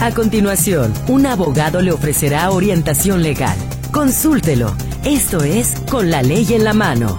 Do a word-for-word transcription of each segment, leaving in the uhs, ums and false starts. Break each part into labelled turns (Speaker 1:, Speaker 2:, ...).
Speaker 1: A continuación, un abogado le ofrecerá orientación legal. Consúltelo. Esto es Con la Ley en la Mano.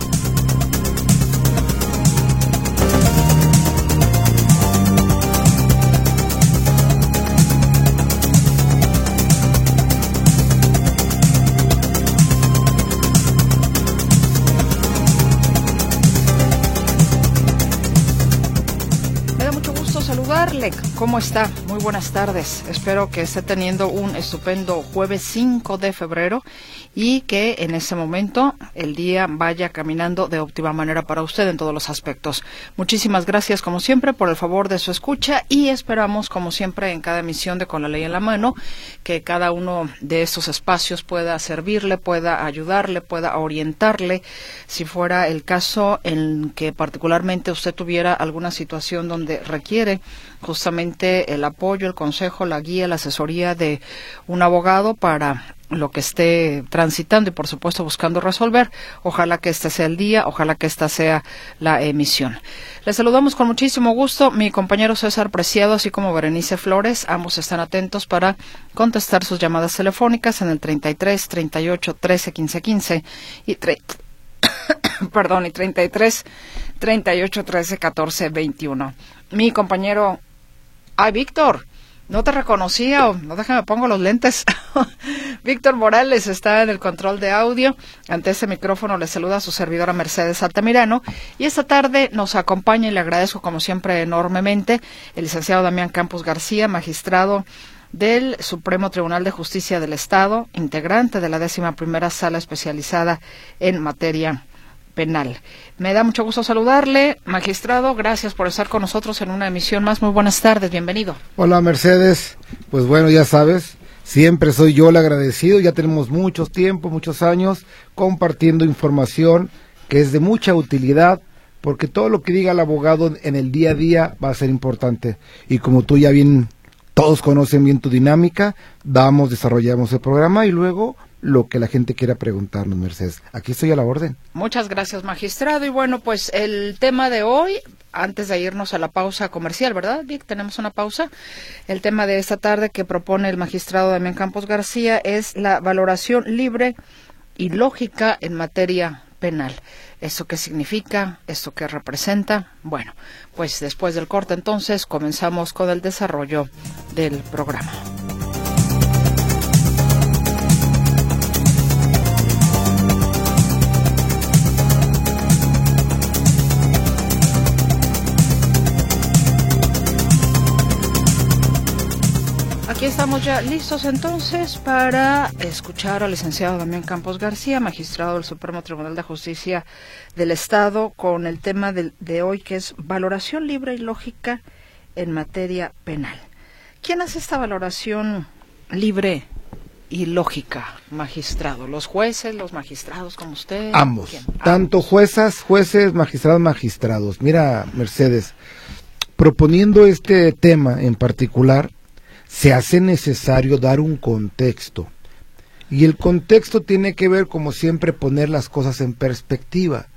Speaker 2: ¿Cómo está? Muy buenas tardes. Espero que esté teniendo un estupendo jueves cinco de febrero y que en ese momento el día vaya caminando de óptima manera para usted en todos los aspectos. Muchísimas gracias, como siempre, por el favor de su escucha y esperamos, como siempre, en cada emisión de Con la Ley en la Mano, que cada uno de estos espacios pueda servirle, pueda ayudarle, pueda orientarle, si fuera el caso en que particularmente usted tuviera alguna situación donde requiere justamente el apoyo, el consejo, la guía, la asesoría de un abogado para lo que esté transitando y por supuesto buscando resolver. Ojalá que este sea el día, ojalá que esta sea la emisión. Les saludamos con muchísimo gusto, mi compañero César Preciado, así como Berenice Flores. Ambos están atentos para contestar sus llamadas telefónicas en el treinta y tres, treinta y ocho, trece, quince, quince y treinta, perdón, y treinta y tres, treinta y ocho, trece, catorce, veintiuno. Mi compañero, ay, Víctor, no te reconocía, o no, déjame pongo los lentes. Víctor Morales está en el control de audio. Ante este micrófono le saluda a su servidora Mercedes Altamirano. Y esta tarde nos acompaña y le agradezco como siempre enormemente el licenciado Damián Campos García, magistrado del Supremo Tribunal de Justicia del Estado, integrante de la décima primera sala especializada en materia penal. Me da mucho gusto saludarle, magistrado. Gracias por estar con nosotros en una emisión más. Muy buenas tardes, bienvenido.
Speaker 3: Hola, Mercedes. Pues bueno, ya sabes, siempre soy yo el agradecido. Ya tenemos muchos tiempos, muchos años compartiendo información que es de mucha utilidad, porque todo lo que diga el abogado en el día a día va a ser importante. Y como tú ya bien, todos conocen bien tu dinámica, damos, desarrollamos el programa y luego lo que la gente quiera preguntarnos, Mercedes. Aquí estoy a la orden.
Speaker 2: Muchas gracias, magistrado. Y bueno, pues el tema de hoy, antes de irnos a la pausa comercial, ¿verdad, Vic? Tenemos una pausa. El tema de esta tarde que propone el magistrado Damián Campos García es la valoración libre y lógica en materia penal. ¿Eso qué significa? ¿Esto qué representa? Bueno, pues después del corte entonces comenzamos con el desarrollo del programa. Aquí estamos ya listos entonces para escuchar al licenciado Damián Campos García, magistrado del Supremo Tribunal de Justicia del Estado, con el tema de, de hoy, que es valoración libre y lógica en materia penal. ¿Quién hace esta valoración libre y lógica, magistrado? ¿Los jueces, los magistrados como usted?
Speaker 3: Ambos,
Speaker 2: ¿Quién?
Speaker 3: tanto juezas, jueces, magistrados, magistrados. Mira, Mercedes, proponiendo este tema en particular, se hace necesario dar un contexto. Y el contexto tiene que ver, como siempre, poner las cosas en perspectiva.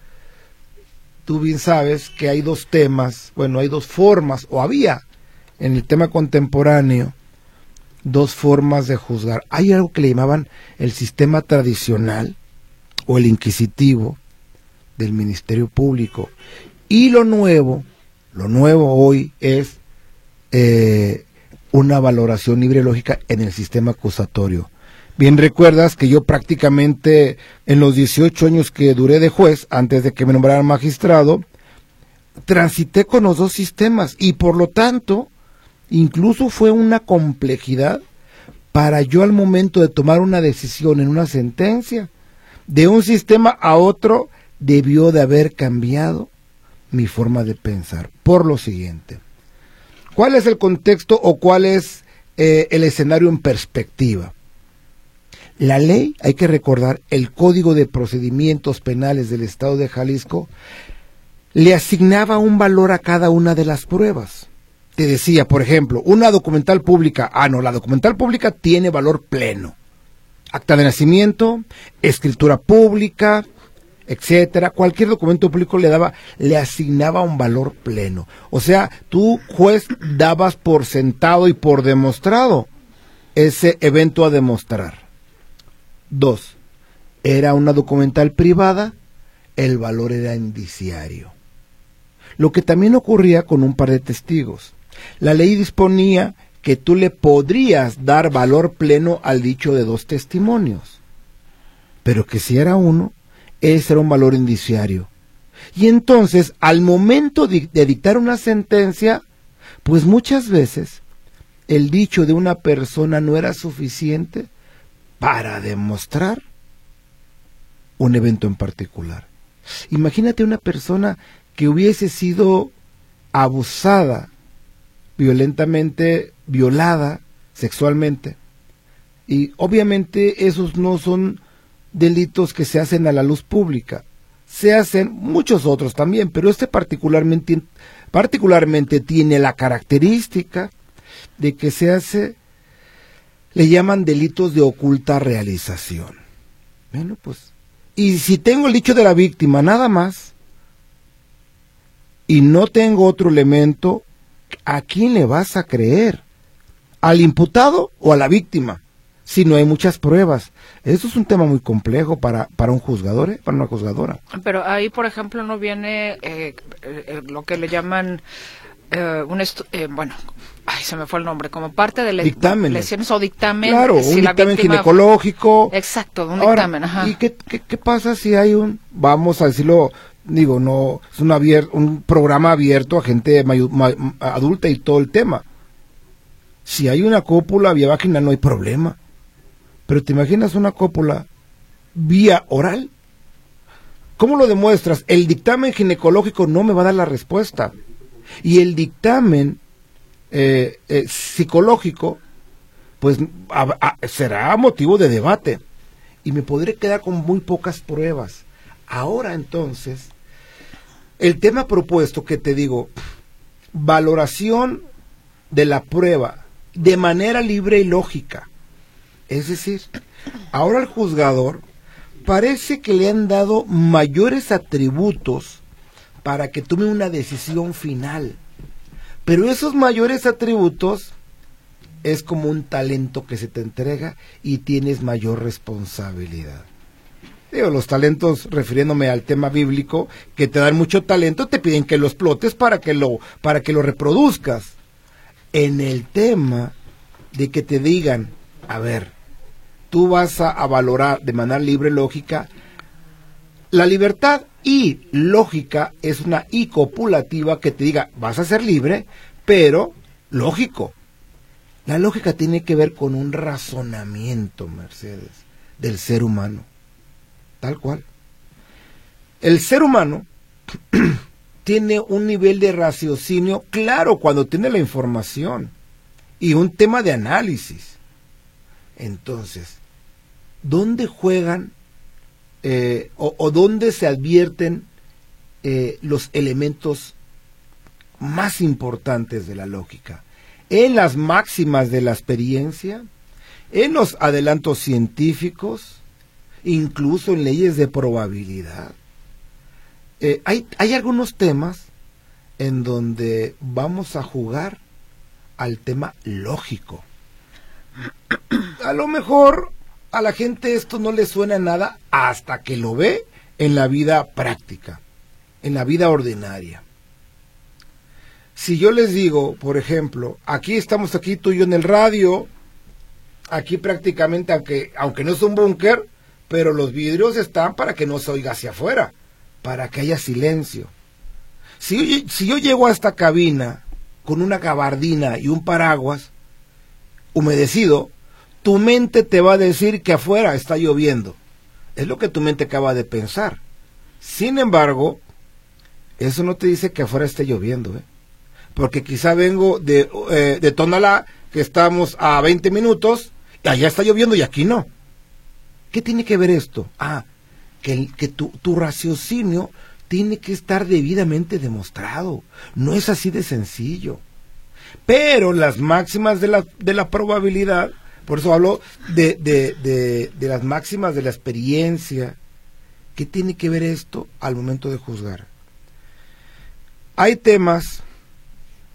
Speaker 3: Tú bien sabes que hay dos temas, bueno, hay dos formas, o había en el tema contemporáneo, dos formas de juzgar. Hay algo que le llamaban el sistema tradicional, o el inquisitivo, del Ministerio Público. Y lo nuevo, lo nuevo hoy es Eh, una valoración libre y lógica en el sistema acusatorio. Bien recuerdas que yo prácticamente en los dieciocho años que duré de juez, antes de que me nombraran magistrado, transité con los dos sistemas y por lo tanto, incluso fue una complejidad para yo al momento de tomar una decisión en una sentencia, de un sistema a otro, debió de haber cambiado mi forma de pensar, por lo siguiente. ¿Cuál es el contexto o cuál es eh, el escenario en perspectiva? La ley, hay que recordar, el Código de Procedimientos Penales del Estado de Jalisco, le asignaba un valor a cada una de las pruebas. Te decía, por ejemplo, una documental pública, ah no, la documental pública tiene valor pleno. Acta de nacimiento, escritura pública, etcétera, cualquier documento público le daba, le asignaba un valor pleno. O sea, tú, juez, dabas por sentado y por demostrado ese evento a demostrar. Dos, era una documental privada, el valor era indiciario. Lo que también ocurría con un par de testigos. La ley disponía que tú le podrías dar valor pleno al dicho de dos testimonios, pero que si era uno, ese era un valor indiciario. Y entonces, al momento de, de dictar una sentencia, pues muchas veces el dicho de una persona no era suficiente para demostrar un evento en particular. Imagínate una persona que hubiese sido abusada, violentamente violada sexualmente, y obviamente esos no son delitos que se hacen a la luz pública, se hacen muchos otros también, pero este particularmente, particularmente tiene la característica de que se hace, le llaman delitos de oculta realización. Bueno, pues, y si tengo el dicho de la víctima nada más, y no tengo otro elemento, ¿a quién le vas a creer? ¿Al imputado o a la víctima? Si no hay muchas pruebas. Eso es un tema muy complejo para, para un juzgador, ¿eh? Para una juzgadora.
Speaker 2: Pero ahí, por ejemplo, no viene eh, eh, lo que le llaman eh, un estu eh, bueno, ay, se me fue el nombre, como parte del
Speaker 3: dictamen.
Speaker 2: lesiones o dictamen.
Speaker 3: Claro,
Speaker 2: si
Speaker 3: un
Speaker 2: la
Speaker 3: dictamen
Speaker 2: víctima...
Speaker 3: ginecológico.
Speaker 2: Exacto, un
Speaker 3: Ahora,
Speaker 2: dictamen, ajá.
Speaker 3: ¿y qué, qué, qué pasa si hay un, vamos a decirlo, digo, no, es un, abier, un programa abierto a gente mayu, ma, adulta y todo el tema? Si hay una cópula vía vaginal no hay problema. Pero ¿te imaginas una cópula vía oral? ¿Cómo lo demuestras? El dictamen ginecológico no me va a dar la respuesta. Y el dictamen eh, eh, psicológico, pues a, a, será motivo de debate. Y me podré quedar con muy pocas pruebas. Ahora entonces, el tema propuesto que te digo, valoración de la prueba de manera libre y lógica. Es decir, ahora el juzgador parece que le han dado mayores atributos para que tome una decisión final. Pero esos mayores atributos es como un talento que se te entrega y tienes mayor responsabilidad. Digo, los talentos, refiriéndome al tema bíblico, que te dan mucho talento, te piden que lo explotes para que lo, para que lo reproduzcas. En el tema de que te digan, a ver, tú vas a, a valorar de manera libre lógica, la libertad y lógica es una y copulativa que te diga, vas a ser libre, pero lógico. La lógica tiene que ver con un razonamiento, Mercedes, del ser humano. Tal cual. El ser humano tiene un nivel de raciocinio claro cuando tiene la información y un tema de análisis. Entonces, ¿dónde juegan eh, o, o dónde se advierten eh, los elementos más importantes de la lógica? En las máximas de la experiencia, en los adelantos científicos, incluso en leyes de probabilidad. Eh, hay, hay algunos temas en donde vamos a jugar al tema lógico. A lo mejor a la gente esto no le suena nada hasta que lo ve en la vida práctica, en la vida ordinaria. Si yo les digo, por ejemplo, aquí estamos aquí tú y yo en el radio, aquí prácticamente, aunque, aunque no es un búnker, pero los vidrios están para que no se oiga hacia afuera, para que haya silencio. Si yo, si yo llego a esta cabina con una gabardina y un paraguas humedecido, tu mente te va a decir que afuera está lloviendo. Es lo que tu mente acaba de pensar. Sin embargo, eso no te dice que afuera esté lloviendo, ¿eh? Porque quizá vengo de, eh, de Tonalá, que estamos a veinte minutos, y allá está lloviendo y aquí no. ¿Qué tiene que ver esto? Ah, que, que tu, tu raciocinio tiene que estar debidamente demostrado. No es así de sencillo. Pero las máximas de la, de la probabilidad, por eso hablo de, de, de, de las máximas de la experiencia. ¿Qué tiene que ver esto al momento de juzgar? Hay temas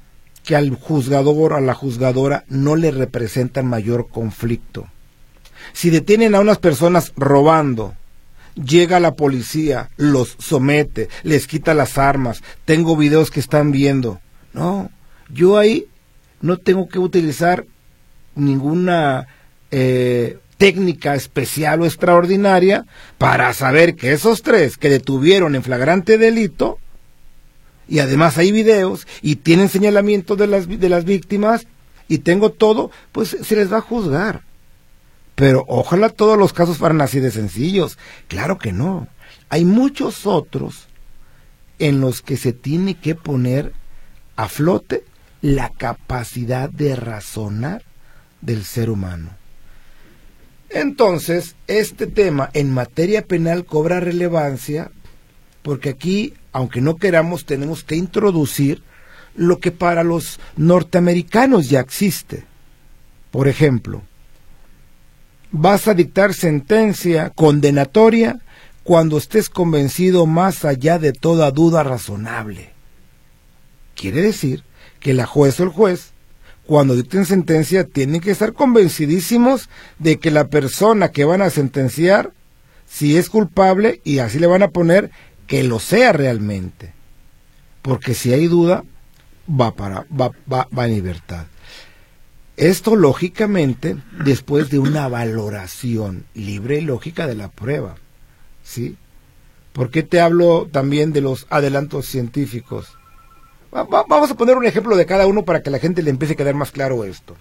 Speaker 3: que al juzgador o a la juzgadora no le representan mayor conflicto. Si detienen a unas personas robando, llega la policía, los somete, les quita las armas, tengo videos que están viendo. No, yo ahí no tengo que utilizar ninguna eh, técnica especial o extraordinaria para saber que esos tres que detuvieron en flagrante delito, y además hay videos y tienen señalamientos de las, de las víctimas y tengo todo, pues se les va a juzgar. Pero ojalá todos los casos fueran así de sencillos. Claro que no. Hay muchos otros en los que se tiene que poner a flote la capacidad de razonar del ser humano. Entonces, este tema en materia penal cobra relevancia porque aquí, aunque no queramos, tenemos que introducir lo que para los norteamericanos ya existe. Por ejemplo, vas a dictar sentencia condenatoria cuando estés convencido más allá de toda duda razonable. Quiere decir que la juez o el juez, cuando dicten sentencia, tienen que estar convencidísimos de que la persona que van a sentenciar, si es culpable, y así le van a poner, que lo sea realmente. Porque si hay duda, va, para, va, va, va en libertad. Esto, lógicamente, después de una valoración libre y lógica de la prueba, ¿sí? ¿Por qué te hablo también de los adelantos científicos? Va, va, vamos a poner un ejemplo de cada uno para que a la gente le empiece a quedar más claro esto.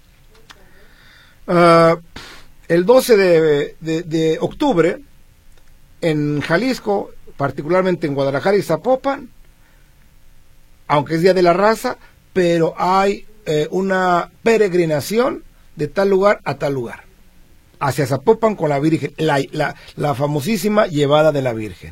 Speaker 3: Uh, el doce de, de, de octubre, en Jalisco, particularmente en Guadalajara y Zapopan, aunque es Día de la Raza, pero hay eh, una peregrinación de tal lugar a tal lugar, hacia Zapopan con la Virgen, la, la, la famosísima llevada de la Virgen.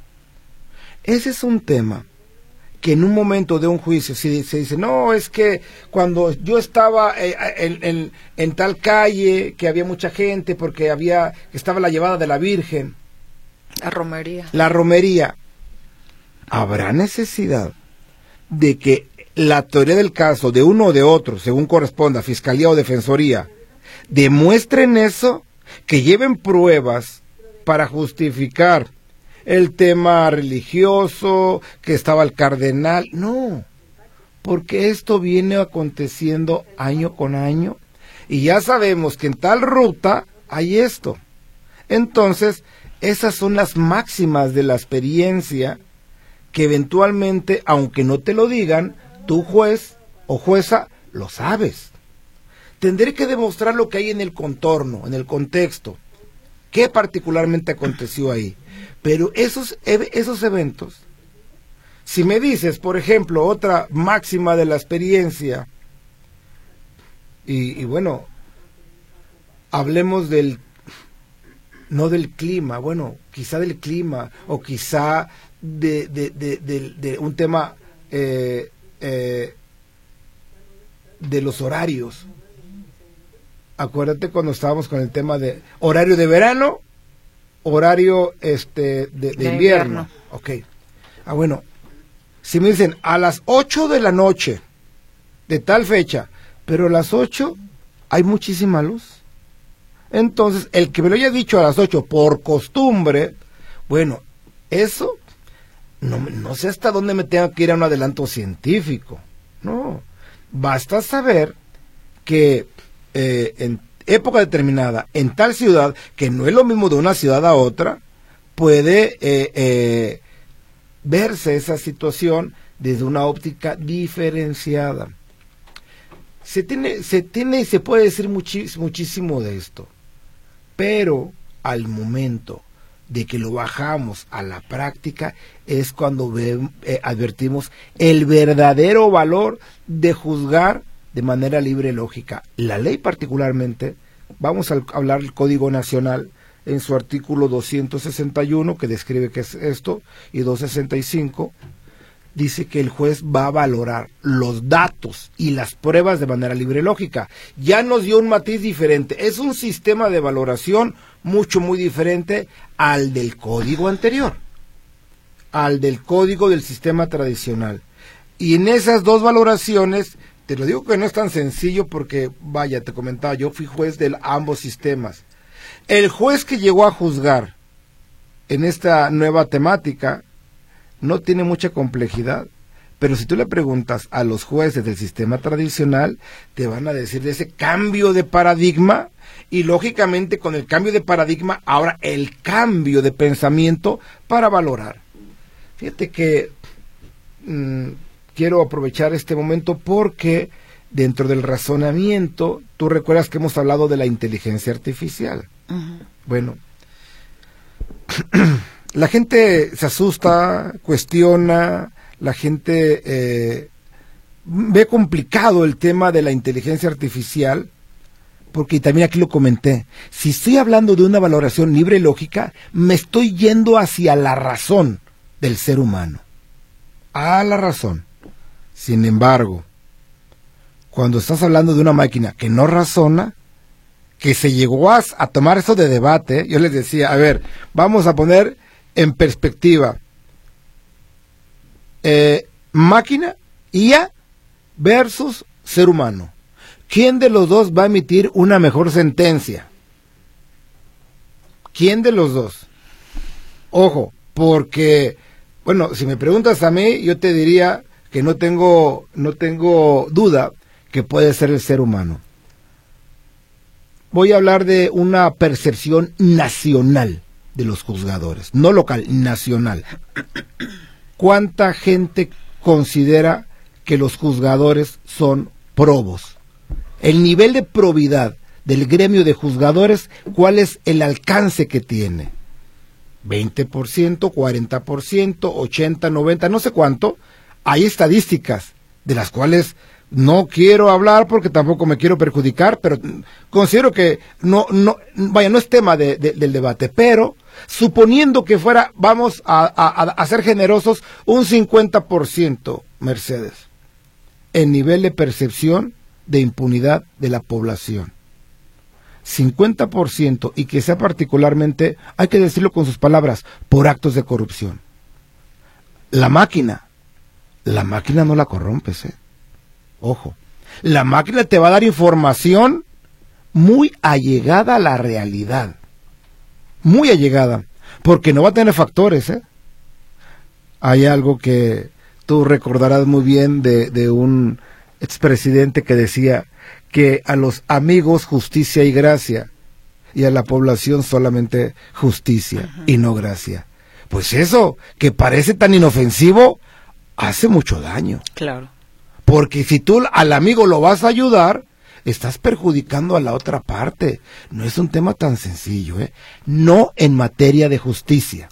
Speaker 3: Ese es un tema que en un momento de un juicio si se dice, no, es que cuando yo estaba eh, en, en, en tal calle, que había mucha gente, porque había estaba la llevada de la Virgen,
Speaker 2: la romería.
Speaker 3: La romería. ¿Habrá necesidad de que la teoría del caso de uno o de otro, según corresponda, fiscalía o defensoría, demuestren eso, que lleven pruebas para justificar el tema religioso, que estaba el cardenal? No, porque esto viene aconteciendo año con año y ya sabemos que en tal ruta hay esto. Entonces, esas son las máximas de la experiencia que eventualmente, aunque no te lo digan, tú juez o jueza lo sabes. Tendré que demostrar lo que hay en el contorno, en el contexto, qué particularmente aconteció ahí. Pero esos, esos eventos, si me dices, por ejemplo, otra máxima de la experiencia, y, y bueno, hablemos del no del clima, bueno, quizá del clima, o quizá de, de, de, de, de un tema eh, eh, de los horarios. Acuérdate cuando estábamos con el tema de horario de verano, horario este de, de, de invierno. invierno. Ok. Ah, bueno, si me dicen a las ocho de la noche, de tal fecha, pero a las ocho hay muchísima luz. Entonces, el que me lo haya dicho a las ocho por costumbre, bueno, eso, no, no sé hasta dónde me tengo que ir a un adelanto científico. No, basta saber que eh, en época determinada, en tal ciudad, que no es lo mismo de una ciudad a otra, puede eh, eh, verse esa situación desde una óptica diferenciada. Se tiene, se tiene y se puede decir muchis, muchísimo de esto. Pero al momento de que lo bajamos a la práctica es cuando ve, eh, advertimos el verdadero valor de juzgar de manera libre y lógica. La ley particularmente, vamos a hablar del Código Nacional en su artículo doscientos sesenta y uno, que describe qué es esto, y doscientos sesenta y cinco, dice que el juez va a valorar los datos y las pruebas de manera libre y lógica. Ya nos dio un matiz diferente. Es un sistema de valoración mucho, muy diferente al del código anterior, al del código del sistema tradicional. Y en esas dos valoraciones, te lo digo que no es tan sencillo porque, vaya, te comentaba, yo fui juez de ambos sistemas. El juez que llegó a juzgar en esta nueva temática no tiene mucha complejidad, pero si tú le preguntas a los jueces del sistema tradicional, te van a decir de ese cambio de paradigma, y lógicamente con el cambio de paradigma, ahora el cambio de pensamiento para valorar. Fíjate que mmm, quiero aprovechar este momento porque dentro del razonamiento, tú recuerdas que hemos hablado de la inteligencia artificial. Uh-huh. Bueno, la gente se asusta, cuestiona, la gente eh, ve complicado el tema de la inteligencia artificial, porque también aquí lo comenté, si estoy hablando de una valoración libre y lógica, me estoy yendo hacia la razón del ser humano, a la razón. Sin embargo, cuando estás hablando de una máquina que no razona, que se llegó a, a tomar eso de debate, yo les decía, a ver, vamos a poner en perspectiva, eh, máquina, I A versus ser humano. ¿Quién de los dos va a emitir una mejor sentencia? ¿Quién de los dos? Ojo, porque, bueno, si me preguntas a mí, yo te diría que no tengo, no tengo duda que puede ser el ser humano. Voy a hablar de una percepción nacional de los juzgadores, no local, nacional. ¿Cuánta gente considera que los juzgadores son probos? El nivel de probidad del gremio de juzgadores, ¿cuál es el alcance que tiene? veinte por ciento, cuarenta por ciento, ochenta, noventa, no sé cuánto. Hay estadísticas de las cuales no quiero hablar porque tampoco me quiero perjudicar, pero considero que no, no, vaya, no es tema de, de, del debate, pero suponiendo que fuera, vamos a, a, a ser generosos, un cincuenta por ciento, Mercedes, en nivel de percepción de impunidad de la población. cincuenta por ciento, y que sea particularmente, hay que decirlo con sus palabras, por actos de corrupción. La máquina, la máquina no la corrompes, ¿eh? Ojo, la máquina te va a dar información muy allegada a la realidad, muy allegada, porque no va a tener factores, ¿eh? Hay algo que tú recordarás muy bien de, de un expresidente que decía que a los amigos justicia y gracia, y a la población solamente justicia uh-huh. y no gracia. Pues eso, que parece tan inofensivo, hace mucho daño. Claro. Porque si tú al amigo lo vas a ayudar, estás perjudicando a la otra parte. No es un tema tan sencillo, ¿eh? No en materia de justicia,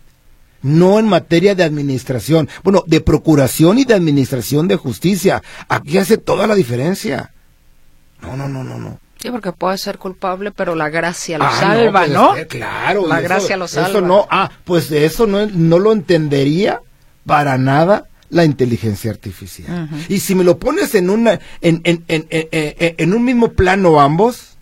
Speaker 3: no en materia de administración, bueno, de procuración y de administración de justicia. Aquí hace toda la diferencia. No, no, no, no, no.
Speaker 2: Sí, porque puede ser culpable, pero la gracia lo ah, salva, ¿no?
Speaker 3: ¿no? Claro.
Speaker 2: La gracia
Speaker 3: eso,
Speaker 2: lo salva.
Speaker 3: Eso no, ah, pues de eso no, no lo entendería para nada la inteligencia artificial. Uh-huh. Y si me lo pones en una, en, en, en, en, en, en un mismo plano ambos,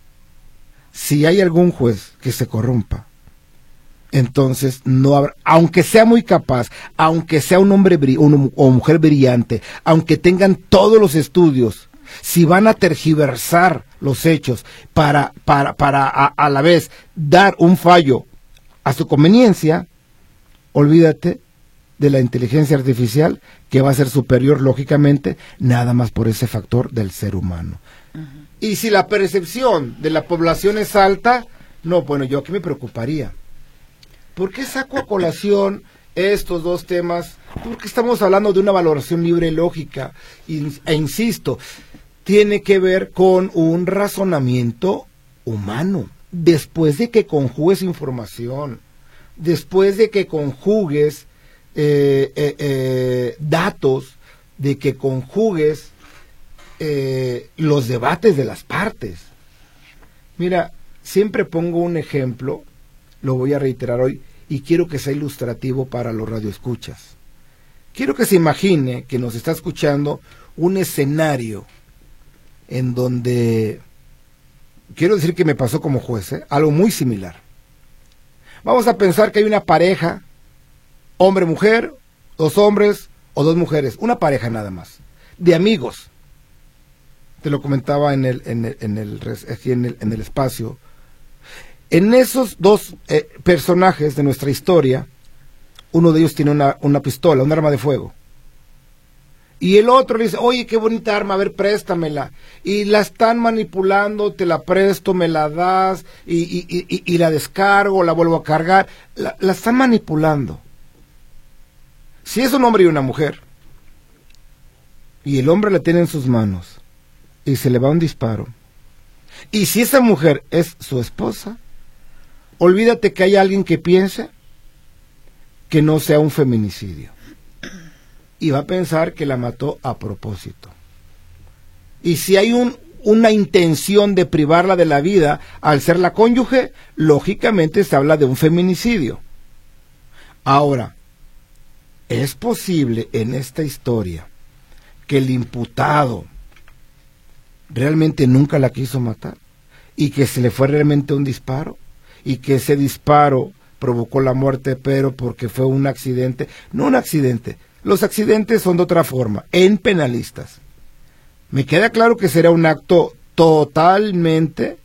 Speaker 3: si hay algún juez que se corrompa, entonces no habrá, aunque sea muy capaz, aunque sea un hombre un, o mujer brillante, aunque tengan todos los estudios, si van a tergiversar los hechos para, para, para a, a la vez dar un fallo a su conveniencia, olvídate de la inteligencia artificial, que va a ser superior lógicamente, nada más por ese factor del ser humano. Uh-huh. Y si la percepción de la población es alta, no, bueno, yo aquí me preocuparía. ¿Por qué saco a colación estos dos temas? Porque estamos hablando de una valoración libre y lógica, e insisto, tiene que ver con un razonamiento humano. Después de que conjugues información, después de que conjugues eh, eh, eh, datos, de que conjugues eh, los debates de las partes. Mira, siempre pongo un ejemplo, lo voy a reiterar hoy, y quiero que sea ilustrativo para los radioescuchas. Quiero que se imagine que nos está escuchando un escenario en donde, quiero decir que me pasó como juez, ¿eh? Algo muy similar. Vamos a pensar que hay una pareja, hombre-mujer, dos hombres, o dos mujeres, una pareja nada más, de amigos. Te lo comentaba en el, en el, en el, aquí en el, en el espacio. En esos dos eh, personajes de nuestra historia, uno de ellos tiene una, una pistola, un arma de fuego. Y el otro le dice, oye, qué bonita arma, a ver, préstamela. Y la están manipulando, te la presto, me la das, y, y, y, y la descargo, la vuelvo a cargar. La, la están manipulando. Si es un hombre y una mujer, y el hombre la tiene en sus manos, y se le va un disparo, y si esa mujer es su esposa, olvídate que hay alguien que piense que no sea un feminicidio. Y va a pensar que la mató a propósito. Y si hay un, una intención de privarla de la vida al ser la cónyuge, lógicamente se habla de un feminicidio. Ahora, ¿es posible en esta historia que el imputado realmente nunca la quiso matar? Y que se le fue realmente un disparo, y que ese disparo provocó la muerte, pero porque fue un accidente. No un accidente, los accidentes son de otra forma, en penalistas. Me queda claro que será un acto totalmente,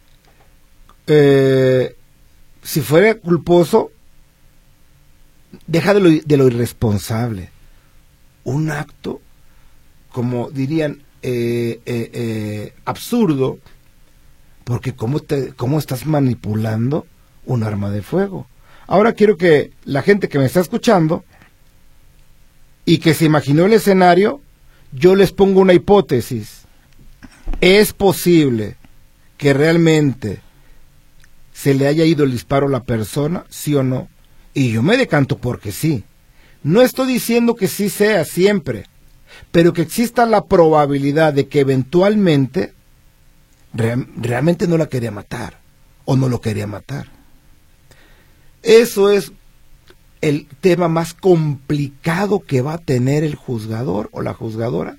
Speaker 3: eh, si fuera culposo, deja de lo, de lo irresponsable. Un acto, como dirían, eh, eh, eh, absurdo, porque ¿cómo, te, ¿cómo estás manipulando un arma de fuego? Ahora quiero que la gente que me está escuchando y que se imaginó el escenario, yo les pongo una hipótesis. ¿Es posible que realmente se le haya ido el disparo a la persona, sí o no? Y yo me decanto porque sí. No estoy diciendo que sí sea siempre, pero que exista la probabilidad de que eventualmente real, realmente no la quería matar, o no lo quería matar. Eso es el tema más complicado que va a tener el juzgador o la juzgadora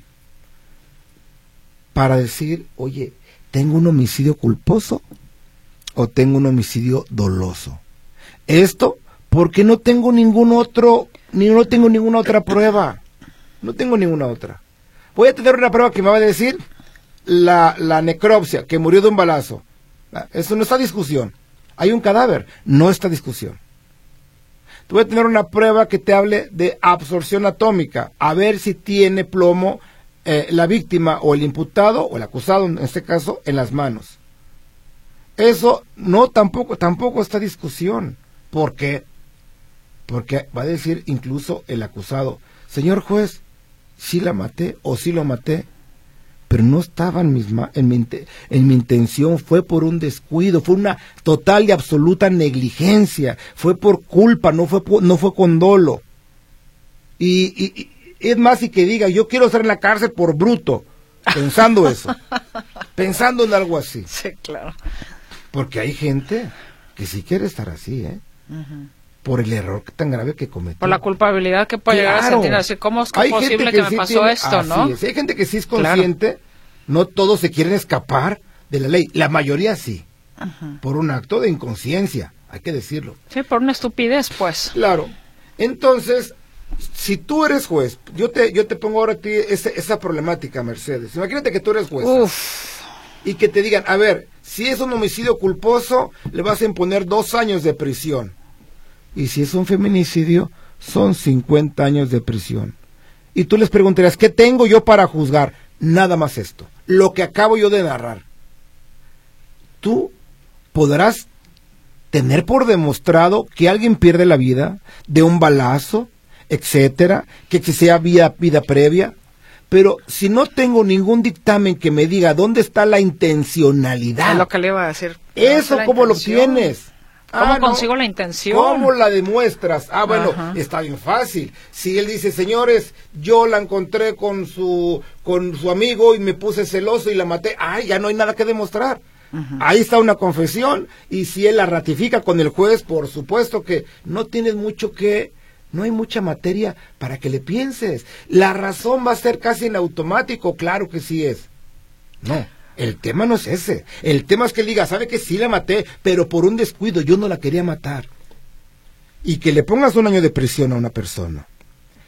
Speaker 3: para decir, oye, ¿tengo un homicidio culposo o tengo un homicidio doloso? Esto porque no tengo ningún otro, ni no tengo ninguna otra prueba, no tengo ninguna otra. Voy a tener una prueba que me va a decir la, la necropsia, que murió de un balazo. Eso no está discusión. Hay un cadáver, no está discusión. Tú vas a tener una prueba que te hable de absorción atómica, a ver si tiene plomo eh, la víctima o el imputado o el acusado, en este caso, en las manos. Eso no tampoco tampoco está discusión. ¿Por qué? Porque va a decir incluso el acusado, señor juez, sí la maté o sí lo maté, pero no estaba en, mis ma en, mi en mi intención, fue por un descuido, fue una total y absoluta negligencia, fue por culpa, no fue, por, no fue con dolo. Y, y, y es más, y que diga, yo quiero estar en la cárcel por bruto, pensando eso, pensando en algo así.
Speaker 2: Sí, claro.
Speaker 3: Porque hay gente que sí quiere estar así, ¿eh? Uh-huh. Por el error tan grave que cometió.
Speaker 2: Por la culpabilidad que puede
Speaker 3: claro.
Speaker 2: llegar a sentir, así, ¿cómo es que posible que, que me sí pasó tiene, esto, no?
Speaker 3: Es. Hay gente que sí es consciente, claro. No todos se quieren escapar de la ley, la mayoría sí, uh-huh. Por un acto de inconsciencia, hay que decirlo.
Speaker 2: Sí, por una estupidez, pues.
Speaker 3: Claro, entonces, si tú eres juez, yo te yo te pongo ahora a ti esa, esa problemática, Mercedes, imagínate que tú eres juez.
Speaker 2: Uf.
Speaker 3: Y que te digan, a ver, si es un homicidio culposo, le vas a imponer dos años de prisión. Y si es un feminicidio, son cincuenta años de prisión. Y tú les preguntarías, ¿qué tengo yo para juzgar? Nada más esto, lo que acabo yo de narrar. Tú podrás tener por demostrado que alguien pierde la vida de un balazo, etcétera, que sea vida, vida previa, pero si no tengo ningún dictamen que me diga dónde está la intencionalidad.
Speaker 2: Es lo que le iba a decir.
Speaker 3: Eso, ¿cómo lo obtienes?
Speaker 2: ¿Cómo
Speaker 3: ah,
Speaker 2: consigo
Speaker 3: no.
Speaker 2: la intención?
Speaker 3: ¿Cómo la demuestras? Ah, bueno, ajá. Está bien fácil. Si él dice, señores, yo la encontré con su con su amigo y me puse celoso y la maté, ah, ya no hay nada que demostrar. Uh-huh. Ahí está una confesión, y si él la ratifica con el juez, por supuesto que no tienes mucho que, no hay mucha materia para que le pienses. La razón va a ser casi en automático, claro que sí es. No. El tema no es ese, el tema es que él diga, sabe que sí la maté, pero por un descuido, yo no la quería matar. Y que le pongas un año de prisión a una persona,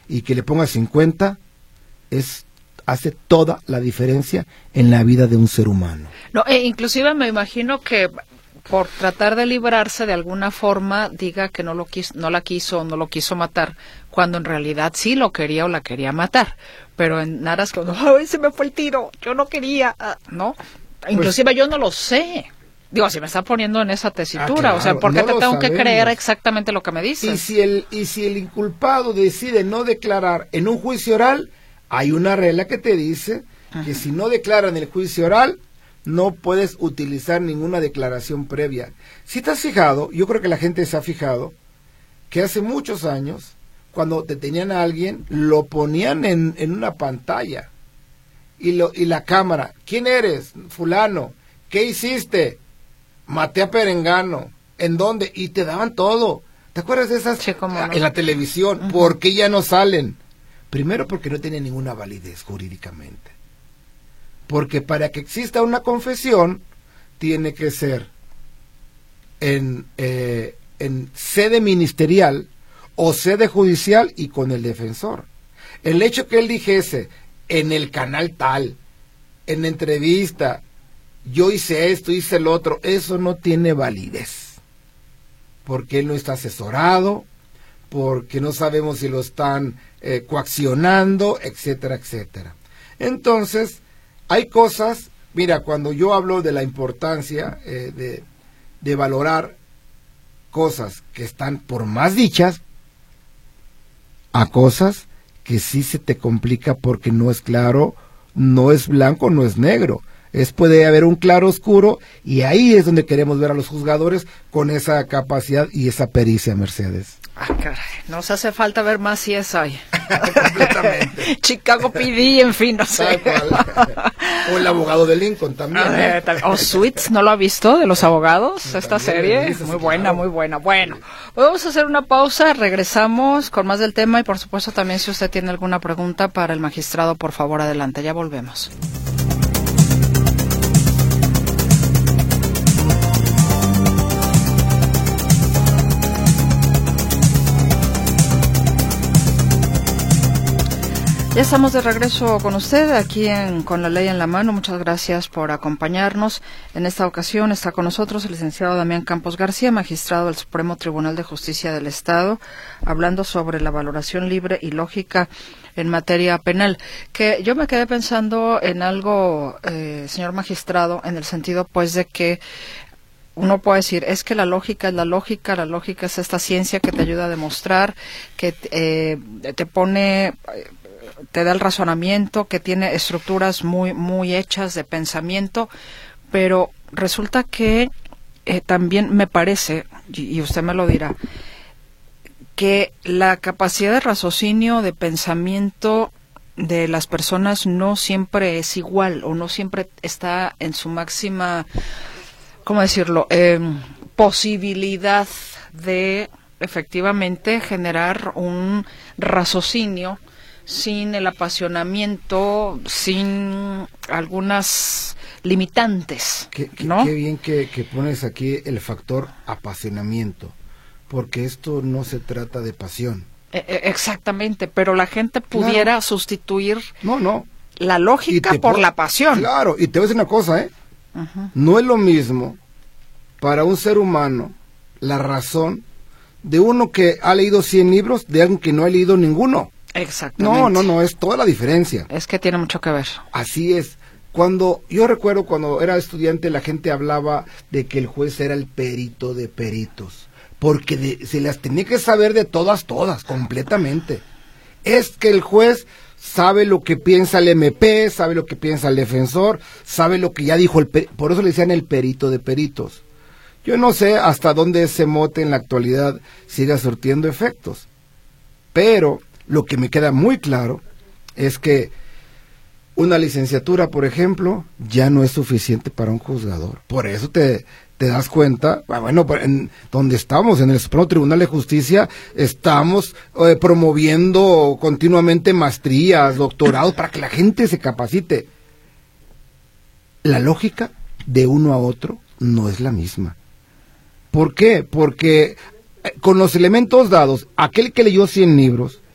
Speaker 3: y que le pongas cincuenta, es hace toda la diferencia en la vida de un ser humano.
Speaker 2: No, e inclusive me imagino que por tratar de librarse de alguna forma diga que no lo quiso, no la quiso o no lo quiso matar, cuando en realidad sí lo quería o la quería matar, pero en aras cuando, ay, se me fue el tiro, yo no quería, ¿no? Inclusive pues, yo no lo sé. Digo, si me está poniendo en esa tesitura, ah, claro, o sea, ¿por qué no te tengo sabemos. que creer exactamente lo que me dices?
Speaker 3: Y si el y si el inculpado decide no declarar en un juicio oral, hay una regla que te dice uh-huh. que si no declara en el juicio oral, no puedes utilizar ninguna declaración previa. Si te has fijado, yo creo que la gente se ha fijado, que hace muchos años, cuando detenían a alguien, lo ponían en, en una pantalla. Y, lo, y la cámara, ¿quién eres? Fulano, ¿qué hiciste? Maté a Perengano, ¿en dónde? Y te daban todo. ¿Te acuerdas de esas?
Speaker 2: Sí, cómo no.
Speaker 3: En la televisión. Uh-huh. ¿Por qué ya no salen? Primero porque no tienen ninguna validez jurídicamente. Porque para que exista una confesión, tiene que ser en, eh, en sede ministerial o sede judicial y con el defensor. El hecho que él dijese en el canal tal, en entrevista, yo hice esto, hice el otro, eso no tiene validez. Porque él no está asesorado, porque no sabemos si lo están eh, coaccionando, etcétera, etcétera. Entonces, hay cosas, mira, cuando yo hablo de la importancia eh, de, de valorar cosas que están por más dichas, a cosas que sí se te complica porque no es claro, no es blanco, no es negro. Es puede haber un claro oscuro y ahí es donde queremos ver a los juzgadores con esa capacidad y esa pericia, Mercedes.
Speaker 2: Ah, caray, nos hace falta ver más C S I.
Speaker 3: Completamente.
Speaker 2: Chicago P D, en fin, no sé.
Speaker 3: O el abogado de Lincoln también.
Speaker 2: ¿eh? O Suits, ¿no lo ha visto? De los abogados, no, esta serie. Muy buena, claro. muy buena. Bueno, vamos a hacer una pausa, regresamos con más del tema y por supuesto también si usted tiene alguna pregunta para el magistrado, por favor, adelante, ya volvemos. Ya estamos de regreso con usted aquí en Con la Ley en la Mano. Muchas gracias por acompañarnos. En esta ocasión está con nosotros el licenciado Damián Campos García, magistrado del Supremo Tribunal de Justicia del Estado, hablando sobre la valoración libre y lógica en materia penal. Que yo me quedé pensando en algo, eh, señor magistrado, en el sentido pues de que uno puede decir, es que la lógica es la lógica, la lógica es esta ciencia que te ayuda a demostrar, que eh, te pone... te da el razonamiento, que tiene estructuras muy muy hechas de pensamiento, pero resulta que eh, también me parece, y, y usted me lo dirá, que la capacidad de raciocinio, de pensamiento de las personas no siempre es igual, o no siempre está en su máxima, ¿cómo decirlo?, eh, posibilidad de efectivamente generar un raciocinio sin el apasionamiento, sin algunas limitantes,
Speaker 3: qué, qué,
Speaker 2: ¿no?
Speaker 3: Qué bien que, que pones aquí el factor apasionamiento, porque esto no se trata de pasión.
Speaker 2: Eh, exactamente, pero la gente pudiera claro. sustituir
Speaker 3: no, no.
Speaker 2: la lógica por la pasión.
Speaker 3: Claro, y te voy a decir una cosa, ¿eh? Uh-huh. No es lo mismo para un ser humano la razón de uno que ha leído cien libros de alguien que no ha leído ninguno.
Speaker 2: Exactamente.
Speaker 3: No, no, no, es toda la diferencia.
Speaker 2: Es que tiene mucho que ver.
Speaker 3: Así es. Cuando, yo recuerdo cuando era estudiante, la gente hablaba de que el juez era el perito de peritos, porque de, se las tenía que saber de todas, todas, completamente. Es que el juez sabe lo que piensa el M P, sabe lo que piensa el defensor, sabe lo que ya dijo el perito, por eso le decían el perito de peritos. Yo no sé hasta dónde ese mote en la actualidad siga surtiendo efectos, pero lo que me queda muy claro es que una licenciatura, por ejemplo, ya no es suficiente para un juzgador. Por eso te, te das cuenta, bueno, en donde estamos, en el Supremo Tribunal de Justicia, estamos eh, promoviendo continuamente maestrías, doctorados, para que la gente se capacite. La lógica de uno a otro no es la misma. ¿Por qué? Porque con los elementos dados, aquel que leyó cien libros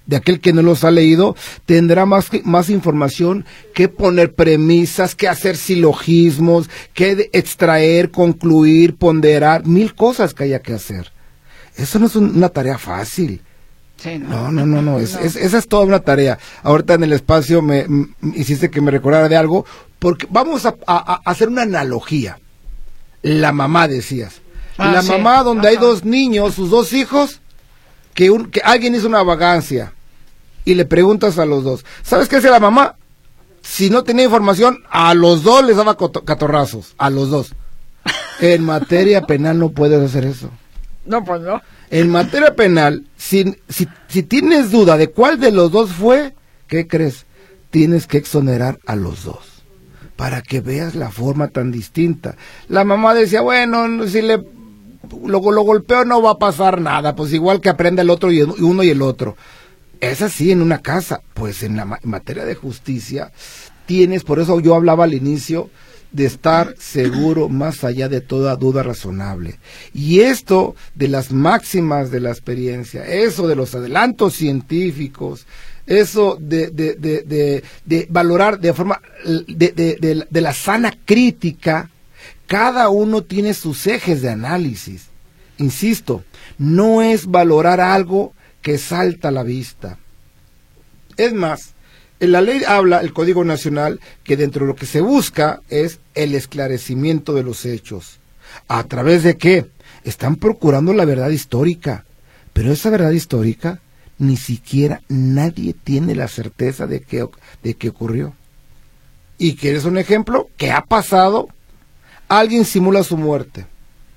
Speaker 3: de aquel que no los ha leído, tendrá más, más información que poner premisas, que hacer silogismos, que extraer, concluir, ponderar, mil cosas que haya que hacer. Eso no es un, una tarea fácil.
Speaker 2: Sí,
Speaker 3: no, no, no, no, es, es, esa es toda una tarea. Ahorita en el espacio me, me hiciste que me recordara de algo, porque vamos a, a, a hacer una analogía. La mamá, decías. Ah, la sí. mamá donde Ajá. hay dos niños, sus dos hijos, que, un, que alguien hizo una vagancia y le preguntas a los dos, ¿sabes qué hace la mamá? Si no tenía información, a los dos les daba catorrazos, a los dos. En materia penal no puedes hacer eso.
Speaker 2: No, pues no.
Speaker 3: En materia penal, si, si, si tienes duda de cuál de los dos fue, ¿qué crees? Tienes que exonerar a los dos, para que veas la forma tan distinta. La mamá decía, bueno, si le lo, lo golpeo no va a pasar nada, pues igual que aprenda el otro y el, uno y el otro. Es así en una casa. Pues en la en materia de justicia tienes, por eso yo hablaba al inicio de estar seguro más allá de toda duda razonable. Y esto de las máximas de la experiencia, eso de los adelantos científicos, eso de, de, de, de, de valorar de forma de, de, de, de la sana crítica, cada uno tiene sus ejes de análisis. Insisto, no es valorar algo que salta a la vista. Es más, en la ley habla, el Código Nacional, que dentro de lo que se busca es el esclarecimiento de los hechos. ¿A través de qué? Están procurando la verdad histórica, pero esa verdad histórica ni siquiera nadie tiene la certeza de que, de que ocurrió. ¿Y quieres un ejemplo? ¿Qué ha pasado? Alguien simula su muerte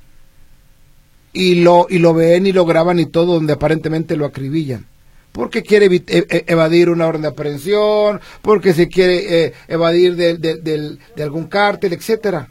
Speaker 3: y lo, y lo ven y lo graban y todo, donde aparentemente lo acribillan, porque quiere ev ev evadir una orden de aprehensión, porque se quiere eh, evadir de, de, de, de algún cártel, etcétera.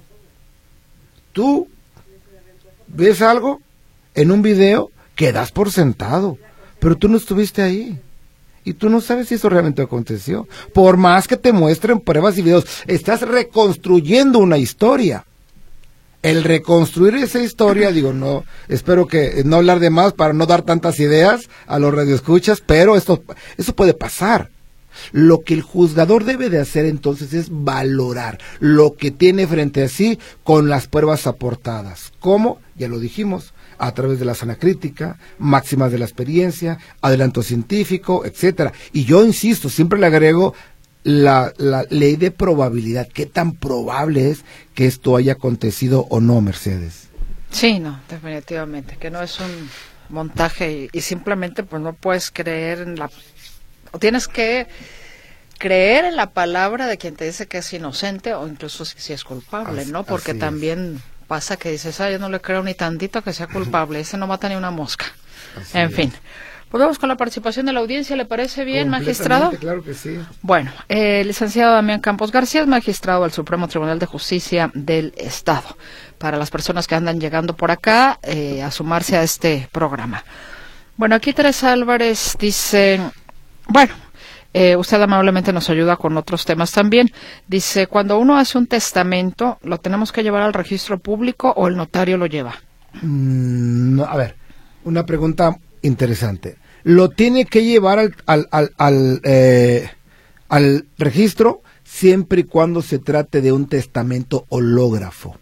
Speaker 3: Tú ves algo en un video que das por sentado, pero tú no estuviste ahí. Y tú no sabes si eso realmente aconteció. Por más que te muestren pruebas y videos, estás reconstruyendo una historia. El reconstruir esa historia, digo, no, espero que no hablar de más para no dar tantas ideas a los radioescuchas, pero esto, eso puede pasar. Lo que el juzgador debe de hacer entonces es valorar lo que tiene frente a sí con las pruebas aportadas. ¿Cómo? Ya lo dijimos, a través de la sana crítica, máximas de la experiencia, adelanto científico, etcétera. Y yo insisto, siempre le agrego la, la ley de probabilidad. ¿Qué tan probable es que esto haya acontecido o no, Mercedes?
Speaker 2: Sí, no, definitivamente, que no es un montaje y, y simplemente pues no puedes creer en la... O tienes que creer en la palabra de quien te dice que es inocente o incluso si, si es culpable, así, ¿no? Porque también pasa que dices, ah, yo no le creo ni tantito que sea culpable, ese no mata ni una mosca. Así en es. fin. Pues vamos con la participación de la audiencia, ¿le parece bien, magistrado?
Speaker 3: Claro que sí.
Speaker 2: Bueno, el eh, licenciado Damián Campos García es magistrado del Supremo Tribunal de Justicia del Estado. Para las personas que andan llegando por acá, eh, a sumarse a este programa. Bueno, aquí Teresa Álvarez dice, bueno, eh, usted amablemente nos ayuda con otros temas también. Dice, cuando uno hace un testamento, ¿lo tenemos que llevar al registro público o el notario lo lleva?
Speaker 3: Mm, no, a ver, una pregunta interesante. Lo tiene que llevar al, al, al, al, eh, al registro siempre y cuando se trate de un testamento hológrafo.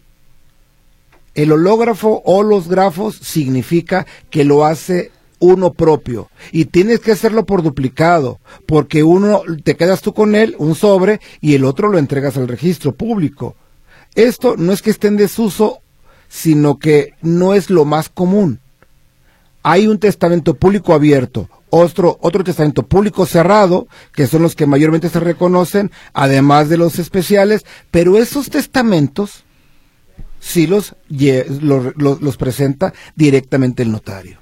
Speaker 3: El hológrafo o los grafos significa que lo hace uno propio y tienes que hacerlo por duplicado, porque uno te quedas tú con él, un sobre, y el otro lo entregas al registro público. Esto no es que esté en desuso, sino que no es lo más común. Hay un testamento público abierto, otro, otro testamento público cerrado, que son los que mayormente se reconocen, además de los especiales, pero esos testamentos sí los, los, los, los presenta directamente el notario.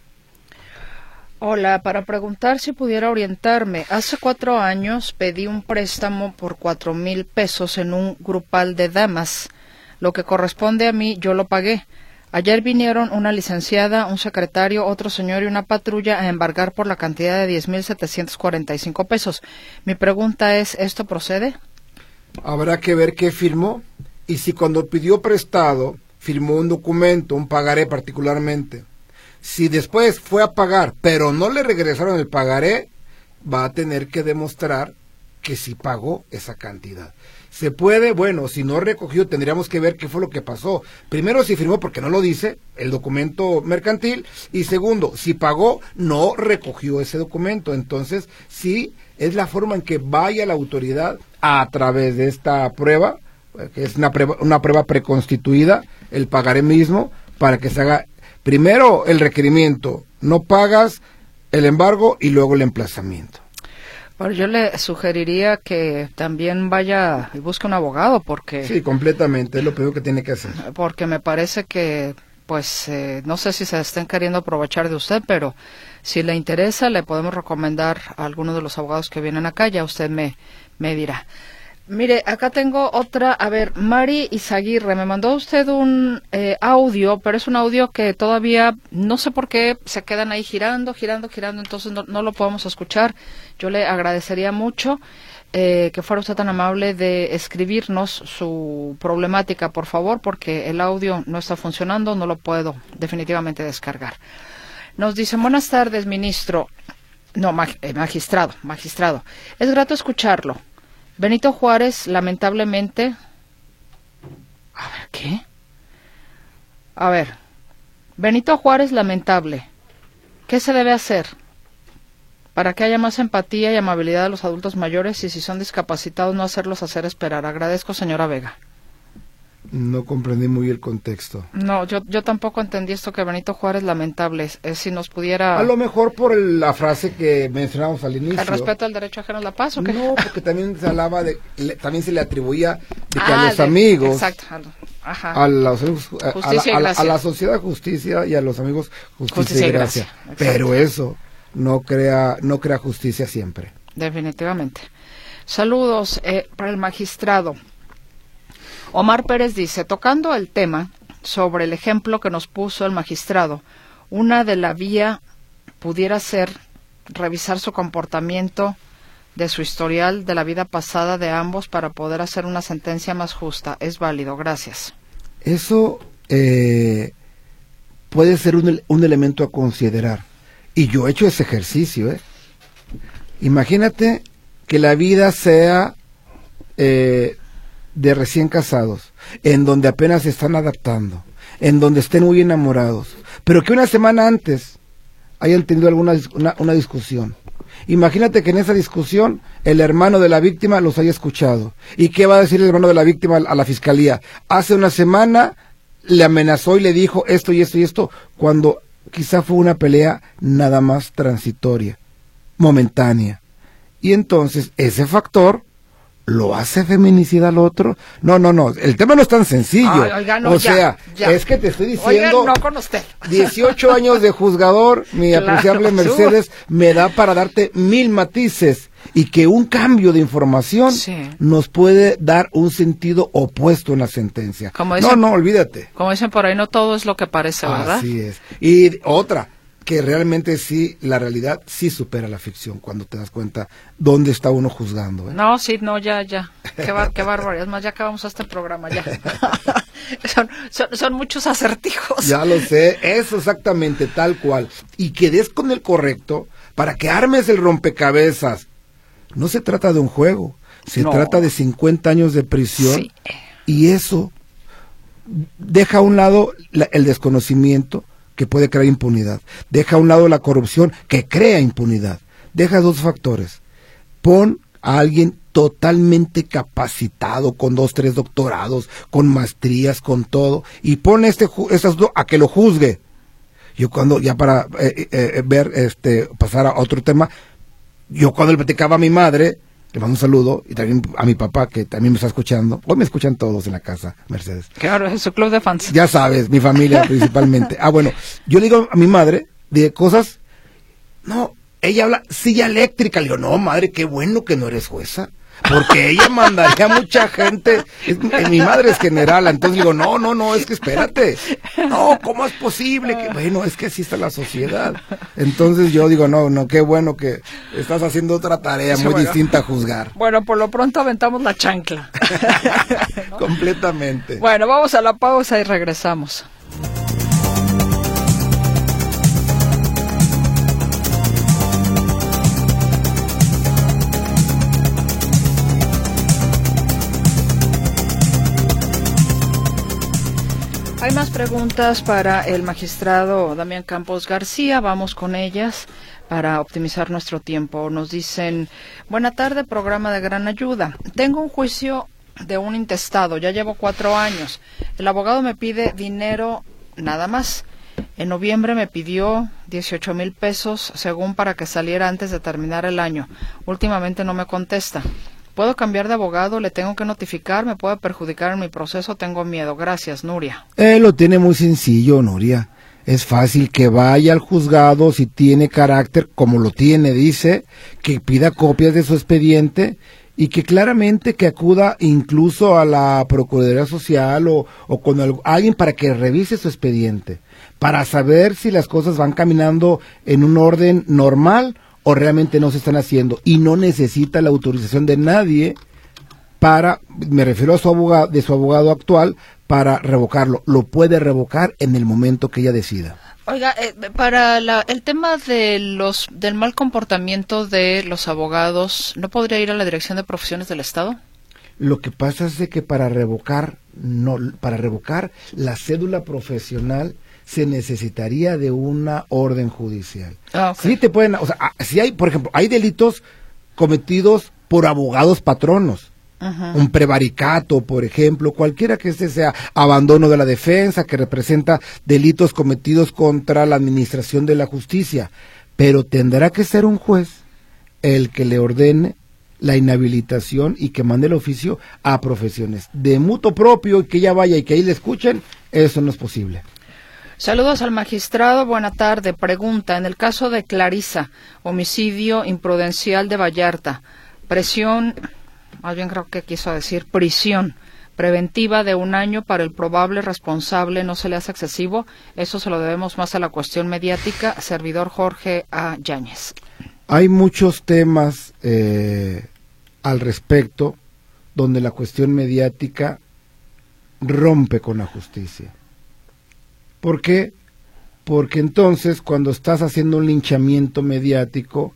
Speaker 2: Hola, para preguntar si pudiera orientarme. Hace cuatro años pedí un préstamo por cuatro mil pesos en un grupal de damas. Lo que corresponde a mí, yo lo pagué. Ayer vinieron una licenciada, un secretario, otro señor y una patrulla a embargar por la cantidad de diez mil setecientos cuarenta y cinco pesos. Mi pregunta es, ¿esto procede?
Speaker 3: Habrá que ver qué firmó y si cuando pidió prestado firmó un documento, un pagaré particularmente. Si después fue a pagar, pero no le regresaron el pagaré, va a tener que demostrar que sí pagó esa cantidad. ¿Se puede? Bueno, si no recogió, tendríamos que ver qué fue lo que pasó. Primero, si firmó, porque no lo dice el documento mercantil, y segundo, si pagó, no recogió ese documento. Entonces, sí, es la forma en que vaya la autoridad a través de esta prueba, que es una prueba, una prueba preconstituida, el pagaré mismo, para que se haga primero el requerimiento, no pagas, el embargo y luego el emplazamiento.
Speaker 2: Bueno, yo le sugeriría que también vaya y busque un abogado, porque...
Speaker 3: Sí, completamente, es lo primero que tiene que hacer.
Speaker 2: Porque me parece que, pues, eh, no sé si se estén queriendo aprovechar de usted, pero si le interesa, le podemos recomendar a alguno de los abogados que vienen acá, ya usted me, me dirá. Mire, acá tengo otra, a ver, Mari Izaguirre, me mandó usted un eh, audio, pero es un audio que todavía, no sé por qué, se quedan ahí girando, girando, girando, entonces no, no lo podemos escuchar. Yo le agradecería mucho eh, que fuera usted tan amable de escribirnos su problemática, por favor, porque el audio no está funcionando, no lo puedo definitivamente descargar. Nos dicen, buenas tardes, ministro, no, mag, eh, magistrado, magistrado, es grato escucharlo. Benito Juárez, lamentablemente... A ver, ¿qué? A ver, Benito Juárez, lamentable. ¿Qué se debe hacer para que haya más empatía y amabilidad de los adultos mayores y si son discapacitados no hacerlos hacer esperar? Agradezco, señora Vega.
Speaker 3: No comprendí muy el contexto.
Speaker 2: No, yo yo tampoco entendí esto que Benito Juárez lamentable. Es, es si nos pudiera...
Speaker 3: A lo mejor por el, la frase que mencionamos al inicio.
Speaker 2: ¿El respeto al derecho ajeno a la paz o qué?
Speaker 3: No, porque también se hablaba de... Le, también se le atribuía de que
Speaker 2: ah,
Speaker 3: a los
Speaker 2: de,
Speaker 3: amigos...
Speaker 2: Exacto. Ajá.
Speaker 3: A, los, a,
Speaker 2: justicia
Speaker 3: a,
Speaker 2: y
Speaker 3: la,
Speaker 2: gracia.
Speaker 3: a la sociedad justicia y a los amigos justicia,
Speaker 2: justicia
Speaker 3: y gracia.
Speaker 2: gracia.
Speaker 3: Pero eso no crea, no crea justicia siempre.
Speaker 2: Definitivamente. Saludos eh, para el magistrado. Omar Pérez dice, tocando el tema sobre el ejemplo que nos puso el magistrado, una de la vía pudiera ser revisar su comportamiento de su historial de la vida pasada de ambos para poder hacer una sentencia más justa. Es válido, gracias.
Speaker 3: Eso eh, puede ser un, un elemento a considerar. Y yo he hecho ese ejercicio. ¿eh? Imagínate que la vida sea... Eh, de recién casados, en donde apenas se están adaptando, en donde estén muy enamorados, pero que una semana antes hayan tenido alguna una, una discusión. Imagínate que en esa discusión el hermano de la víctima los haya escuchado. ¿Y qué va a decir el hermano de la víctima a la fiscalía? Hace una semana le amenazó y le dijo esto y esto y esto, cuando quizá fue una pelea nada más transitoria, momentánea. Y entonces ese factor ¿lo hace feminicida al otro? No, no, no, el tema no es tan sencillo.
Speaker 2: Ay, oiga, no,
Speaker 3: o
Speaker 2: ya,
Speaker 3: sea,
Speaker 2: ya.
Speaker 3: Es que te estoy diciendo...
Speaker 2: Oiga, no con usted.
Speaker 3: dieciocho años de juzgador, mi
Speaker 2: claro,
Speaker 3: apreciable Mercedes, me da para darte mil matices y que un cambio de información
Speaker 2: sí.
Speaker 3: nos puede dar un sentido opuesto en la sentencia.
Speaker 2: Como dicen,
Speaker 3: no, no, olvídate.
Speaker 2: Como dicen por ahí, no todo es lo que parece, ¿verdad?
Speaker 3: Así es. Y otra... que realmente sí, la realidad sí supera la ficción cuando te das cuenta dónde está uno juzgando. ¿eh?
Speaker 2: No, sí, no, ya, ya. Qué, bar, qué barbaridad. Es más, ya acabamos este programa, ya. son, son, son muchos acertijos.
Speaker 3: Ya lo sé, eso exactamente, tal cual. Y que des con el correcto para que armes el rompecabezas. No se trata de un juego, se
Speaker 2: no.
Speaker 3: trata de cincuenta años de prisión.
Speaker 2: Sí.
Speaker 3: Y eso deja a un lado la, el desconocimiento, que puede crear impunidad. Deja a un lado la corrupción, que crea impunidad. Deja dos factores. Pon a alguien totalmente capacitado, con dos, tres doctorados, con maestrías, con todo, y pon este, estas dos a que lo juzgue. Yo cuando, ya para eh, eh, ver, este, pasar a otro tema, yo cuando le platicaba a mi madre, le mando un saludo, y también a mi papá, que también me está escuchando. Hoy me escuchan todos en la casa, Mercedes.
Speaker 2: Claro, es su club de fans.
Speaker 3: Ya sabes, mi familia principalmente. Ah, bueno, yo le digo a mi madre de cosas, no, ella habla silla eléctrica. Le digo, no, madre, qué bueno que no eres jueza, porque ella mandaría a mucha gente. Es, mi madre es general, entonces digo, no, no, no, es que espérate. No, ¿cómo es posible? Que, bueno, es que así está la sociedad. Entonces yo digo, no, no, qué bueno que estás haciendo otra tarea muy bueno, distinta a juzgar.
Speaker 2: Bueno, por lo pronto aventamos la chancla.
Speaker 3: ¿No? Completamente.
Speaker 2: Bueno, vamos a la pausa y regresamos. Hay más preguntas para el magistrado Damián Campos García. Vamos con ellas para optimizar nuestro tiempo. Nos dicen, buena tarde, programa de gran ayuda. Tengo un juicio de un intestado, ya llevo cuatro años. El abogado me pide dinero nada más. En noviembre me pidió dieciocho mil pesos, según para que saliera antes de terminar el año. Últimamente no me contesta. ¿Puedo cambiar de abogado? ¿Le tengo que notificar? ¿Me puede perjudicar en mi proceso? Tengo miedo. Gracias, Nuria.
Speaker 3: Eh, lo tiene muy sencillo, Nuria. Es fácil que vaya al juzgado, si tiene carácter, como lo tiene, dice, que pida copias de su expediente y que claramente que acuda incluso a la Procuraduría Social o, o con el, alguien para que revise su expediente, para saber si las cosas van caminando en un orden normal o realmente no se están haciendo, y no necesita la autorización de nadie para, me refiero a su abogado, de su abogado actual, para revocarlo. Lo puede revocar en el momento que ella decida.
Speaker 2: Oiga, eh, para la, el tema de los del mal comportamiento de los abogados, ¿no podría ir a la Dirección de Profesiones del Estado?
Speaker 3: Lo que pasa es de que para revocar, no, para revocar la cédula profesional se necesitaría de una orden judicial.
Speaker 2: Ah, okay.
Speaker 3: Sí te pueden, o sea, si hay, por ejemplo, hay delitos cometidos por abogados patronos. Uh-huh. Un prevaricato, por ejemplo, cualquiera que este sea, abandono de la defensa, que representa delitos cometidos contra la administración de la justicia, pero tendrá que ser un juez el que le ordene la inhabilitación y que mande el oficio a profesiones. De mutuo propio y que ella vaya y que ahí le escuchen, eso no es posible.
Speaker 2: Saludos al magistrado, buena tarde. Pregunta, en el caso de Clarisa, homicidio imprudencial de Vallarta, presión, más bien creo que quiso decir prisión preventiva de un año para el probable responsable, ¿no se le hace excesivo? Eso se lo debemos más a la cuestión mediática. Servidor Jorge A. Yáñez.
Speaker 3: Hay muchos temas eh, al respecto donde la cuestión mediática rompe con la justicia. ¿Por qué? Porque entonces cuando estás haciendo un linchamiento mediático,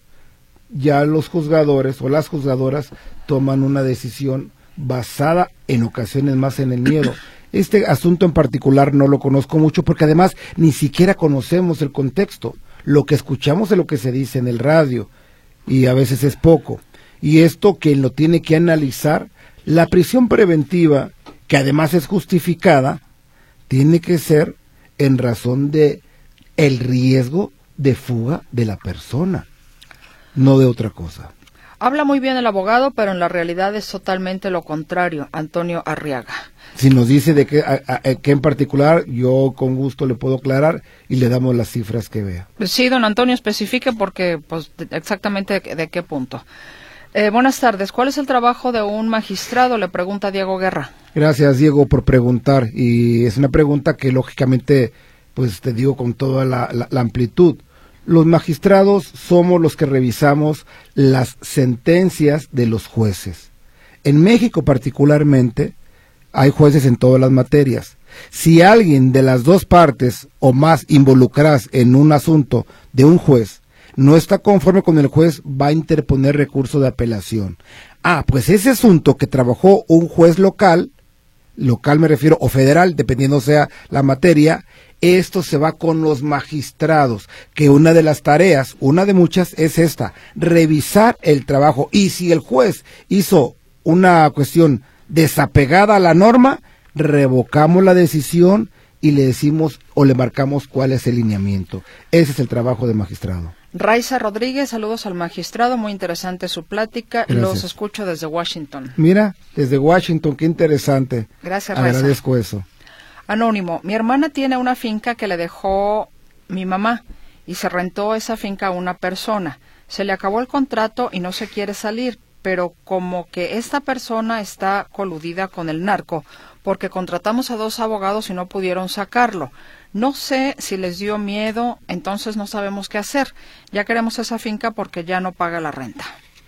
Speaker 3: ya los juzgadores o las juzgadoras toman una decisión basada en ocasiones más en el miedo. Este asunto en particular no lo conozco mucho porque además ni siquiera conocemos el contexto. Lo que escuchamos es lo que se dice en el radio y a veces es poco. Y esto quien lo tiene que analizar, la prisión preventiva, que además es justificada, tiene que ser en razón de el riesgo de fuga de la persona, no de otra cosa.
Speaker 2: Habla muy bien el abogado, pero en la realidad es totalmente lo contrario. Antonio Arriaga.
Speaker 3: Si nos dice de qué, a, a, qué en particular, yo con gusto le puedo aclarar y le damos las cifras que vea.
Speaker 2: Sí, don Antonio, especifique porque pues exactamente de, de qué punto. Eh, buenas tardes. ¿Cuál es el trabajo de un magistrado? Le pregunta Diego Guerra. Gracias,
Speaker 3: Diego, por preguntar. Y es una pregunta que lógicamente, pues te digo con toda la, la, la amplitud. Los magistrados somos los que revisamos las sentencias de los jueces. En México particularmente hay jueces en todas las materias. Si alguien de las dos partes o más involucradas en un asunto de un juez no está conforme con el juez, va a interponer recurso de apelación. Ah, pues ese asunto que trabajó un juez local, local me refiero, o federal, dependiendo sea la materia, esto se va con los magistrados, que una de las tareas, una de muchas, es esta, revisar el trabajo. Y si el juez hizo una cuestión desapegada a la norma, revocamos la decisión y le decimos o le marcamos cuál es el lineamiento. Ese es el trabajo del magistrado.
Speaker 2: Raiza Rodríguez, saludos al magistrado, muy interesante su plática. Gracias. Los escucho desde Washington.
Speaker 3: Mira, desde Washington, qué interesante.
Speaker 2: Gracias, Raiza.
Speaker 3: Agradezco eso.
Speaker 2: Anónimo, mi hermana tiene una finca que le dejó mi mamá y se rentó esa finca a una persona. Se le acabó el contrato y no se quiere salir, pero como que esta persona está coludida con el narco, porque contratamos a dos abogados y no pudieron sacarlo. No sé si les dio miedo, entonces no sabemos qué hacer. Ya queremos esa finca porque ya no paga la renta.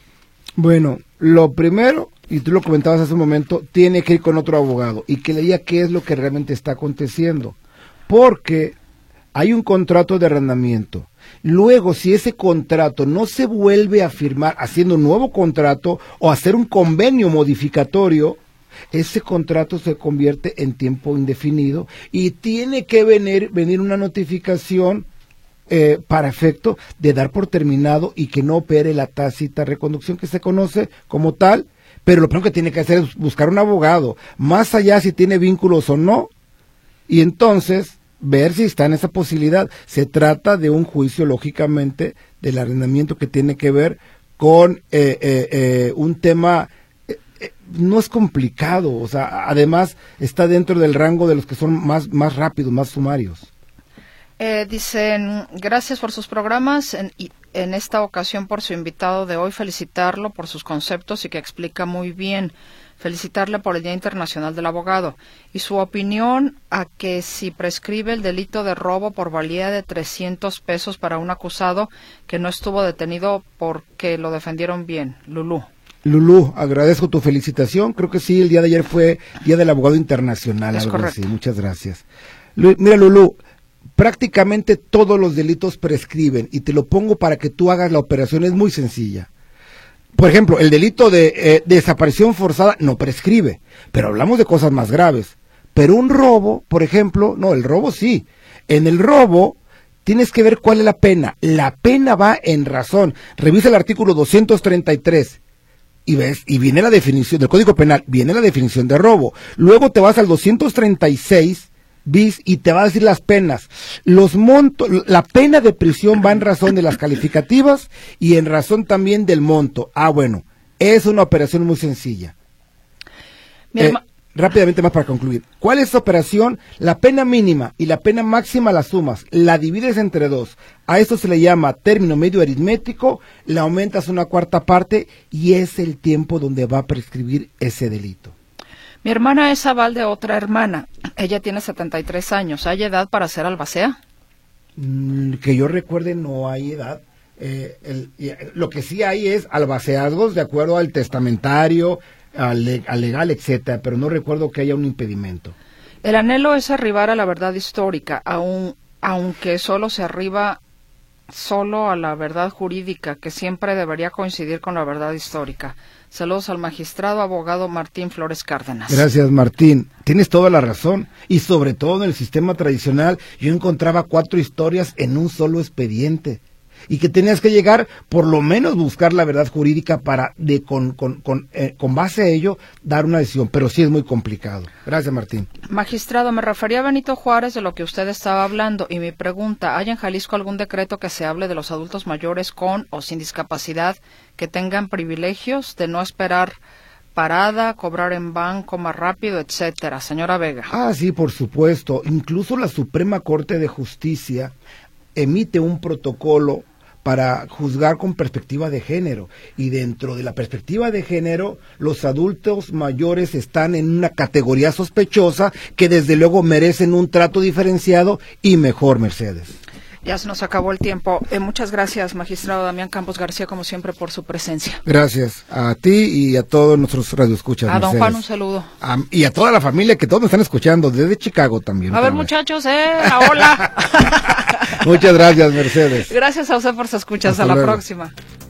Speaker 3: Bueno, lo primero, y tú lo comentabas hace un momento, tiene que ir con otro abogado y que le diga qué es lo que realmente está aconteciendo. Porque hay un contrato de arrendamiento. Luego, si ese contrato no se vuelve a firmar haciendo un nuevo contrato o hacer un convenio modificatorio, ese contrato se convierte en tiempo indefinido y tiene que venir, venir una notificación eh, para efecto de dar por terminado y que no opere la tácita reconducción que se conoce como tal, pero lo primero que tiene que hacer es buscar un abogado, más allá si tiene vínculos o no, y entonces ver si está en esa posibilidad. Se trata de un juicio, lógicamente, del arrendamiento que tiene que ver con eh, eh, eh, un tema, eh, eh, no es complicado, o sea, además está dentro del rango de los que son más, más rápidos, más sumarios.
Speaker 2: Eh, dicen, gracias por sus programas, en, y en esta ocasión por su invitado de hoy, felicitarlo por sus conceptos y que explica muy bien. Felicitarle por el Día Internacional del Abogado y su opinión a que si prescribe el delito de robo por valía de trescientos pesos para un acusado que no estuvo detenido porque lo defendieron bien. Lulú.
Speaker 3: Lulú, agradezco tu felicitación. Creo que sí, el día de ayer fue Día del Abogado Internacional.
Speaker 2: Es
Speaker 3: algo
Speaker 2: correcto.
Speaker 3: así. Muchas gracias. Lu- Mira, Lulú, prácticamente todos los delitos prescriben y te lo pongo para que tú hagas la operación. Es muy sencilla. Por ejemplo, el delito de eh, desaparición forzada no prescribe, pero hablamos de cosas más graves. Pero un robo, por ejemplo, no, el robo sí. En el robo tienes que ver cuál es la pena. La pena va en razón. Revisa el artículo doscientos treinta y tres y ves, y viene la definición del Código Penal, viene la definición de robo. Luego te vas al doscientos treinta y seis bis y te va a decir las penas. Los montos, la pena de prisión va en razón de las calificativas y en razón también del monto. Ah, bueno, es una operación muy sencilla. Eh, rápidamente más para concluir. ¿Cuál es la operación? La pena mínima y la pena máxima la sumas, la divides entre dos. A esto se le llama término medio aritmético, la aumentas una cuarta parte y es el tiempo donde va a prescribir ese delito.
Speaker 2: Mi hermana es aval de otra hermana. Ella tiene setenta y tres años. ¿Hay edad para ser albacea?
Speaker 3: Mm, que yo recuerde, no hay edad. Eh, el, lo que sí hay es albaceazgos de acuerdo al testamentario, al, al legal, etcétera, pero no recuerdo que haya un impedimento.
Speaker 2: El anhelo es arribar a la verdad histórica, aun, aunque solo se arriba solo a la verdad jurídica, que siempre debería coincidir con la verdad histórica. Saludos al magistrado abogado Martín Flores Cárdenas.
Speaker 3: Gracias, Martín. Tienes toda la razón. Y sobre todo en el sistema tradicional, yo encontraba cuatro historias en un solo expediente. Y que tenías que llegar, por lo menos buscar la verdad jurídica para, de con, con, con, eh, con base a ello, dar una decisión. Pero sí es muy complicado. Gracias, Martín.
Speaker 2: Magistrado, me refería a Benito Juárez de lo que usted estaba hablando. Y mi pregunta, ¿hay en Jalisco algún decreto que se hable de los adultos mayores con o sin discapacidad que tengan privilegios de no esperar parada, cobrar en banco más rápido, etcétera? Señora Vega.
Speaker 3: Ah, sí, por supuesto. Incluso la Suprema Corte de Justicia emite un protocolo para juzgar con perspectiva de género, y dentro de la perspectiva de género, los adultos mayores están en una categoría sospechosa que desde luego merecen un trato diferenciado y mejor, Mercedes.
Speaker 2: Ya se nos acabó el tiempo. Eh, muchas gracias, magistrado Damián Campos García, como siempre, por su presencia.
Speaker 3: Gracias a ti y a todos nuestros radioescuchas.
Speaker 2: A don
Speaker 3: Mercedes.
Speaker 2: Juan un saludo.
Speaker 3: A, y a toda la familia que todos me están escuchando, desde Chicago también.
Speaker 2: A ver, muchachos, eh, hola.
Speaker 3: Muchas gracias, Mercedes.
Speaker 2: Gracias a usted por su escucha. Hasta, Hasta la luego. próxima.